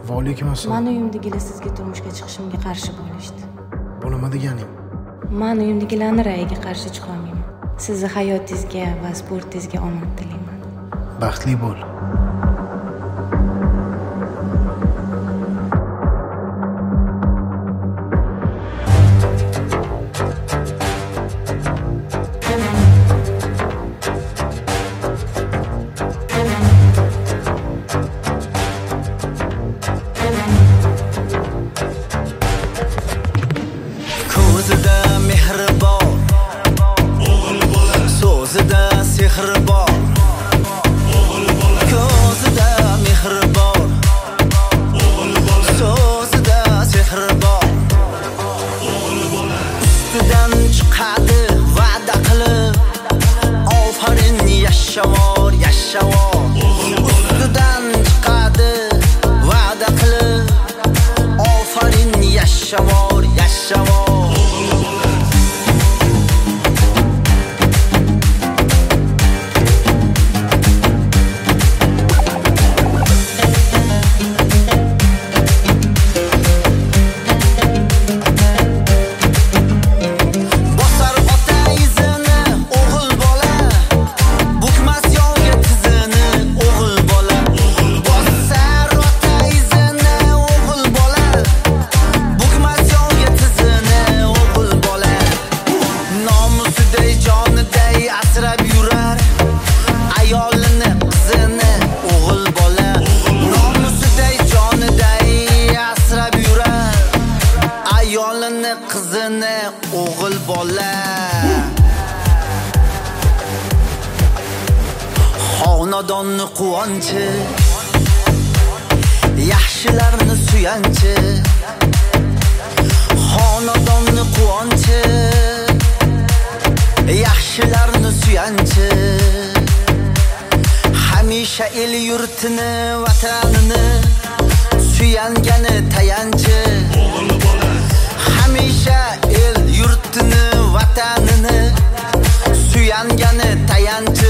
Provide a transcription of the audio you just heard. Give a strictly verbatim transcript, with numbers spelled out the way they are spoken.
Va alaykum assalom. Men uyimdagilar sizga turmushga chiqishimga qarshi bo'lishdi. Bu nima deganing? Men uyimdagilarning ra'yiga qarshi chiqa olmayman. Sizni hayotingizga va sportingizga omad tilayman. Baxtli bo'l. Ko'zida mehr bor, o'g'il bola. So'zida sehr bor, o'g'il bola. Ko'zida mehr bor, o'g'il bola. So'zida sehr bor, o'g'il bola. Ustidan chiqadi va'da qilib, ofarin yashavor, yashavor. Ustidan chiqadi va'da qilib, ofarin yashavor, yashavor. Qizini o'g'il bola. Xonadonni quvonchi, yaxshilarni suyanchi. Xonadonni quvonchi, yaxshilarni suyanchi. Hamisha el yurtini, vatanini suyangani tayanchi. O'g'il bola. Hamisha el yurtini, vatanini suyangani tayanchi.